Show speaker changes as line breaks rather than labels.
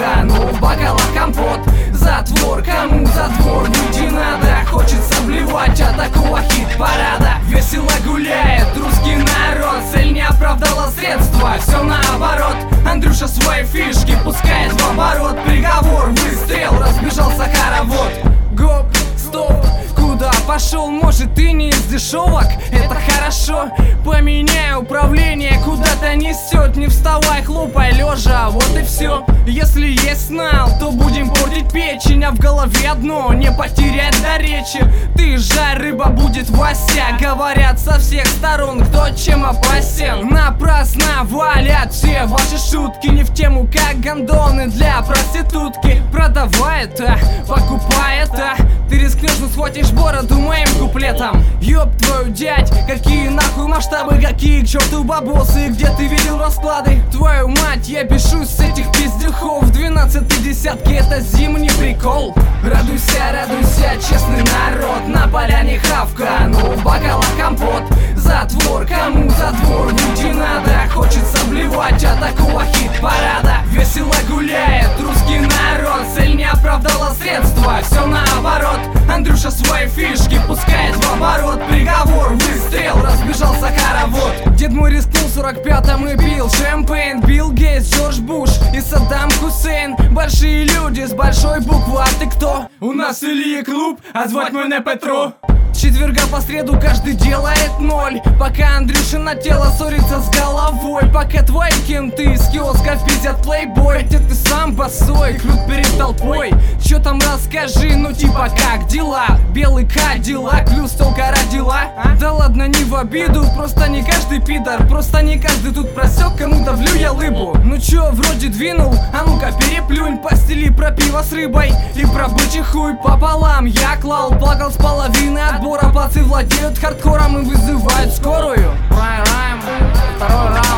хавка, но в бокалах компот. Затвор, кому затвор, выйти надо. Хочется блевать от такого хит-парада. Весело гуляет русский народ, цель не оправдала средства, все наоборот. Андрюша свои фишки пускает в оборот. Приговор, выстрел, разбежался хоровод. Гоп, стоп, куда пошел? Может, ты не из дешевок? Это хорошо. Поменяй управление, куда-то несет. Не вставай, хлопай лежа, вот и все. Если есть нал, то будем портить печень. А в голове одно, не потерять до речи. Ты жарь, рыба будет Вася. Говорят со всех сторон, кто чем опасен. Напрасно валят все ваши шутки. Не в тему, как гондоны для проститутки. Продавай это, покупай это. Ты рискнешь, но схватишь бороду моим куплетом. Ёб твою дядь, какие нахуй масштабы, какие к черту бабосы. Где ты видел расклады? Твою мать, я бешусь с этих пиздюхов. 12-й десятки, это зимний прикол. Радуйся, радуйся, честный народ. На поляне хавка, но в бокалах компот. Затвор, кому затвор, выйти надо. Хочется блевать от такого хит-парада. Весело гуляет русский народ, цель не оправдала средства, все наоборот. Андрюша свои фишки пускает в оборот. Приговор, выстрел, разбежался хоровод. Дед мой рискнул в 45-м и пил шампейн. Билл Гейтс, Джордж Буш и Саддам Хусейн. Большие люди с большой буквы, а ты кто? У нас Ильи клуб, а звать меня Петро. С четверга по среду каждый делает ноль. Пока Андрюшина тело ссорится с головой. Пока твои кенты из киосков пиздят плейбой. Хотя ты сам босой, крут перед толпой. Чё там расскажи, ну типа как дела? Белый кадиллак, плюс толка родила. Да ладно, не в обиду, просто не каждый пидор. Просто не каждый тут просек, кому давлю я лыбу. Ну чё, вроде двинул, а ну-ка переплюнь. Постели про пиво с рыбой и про бычий хуй пополам. Я клал, плакал с половины отбора. Пацы владеют хардкором и вызывают скорую. Второй райм,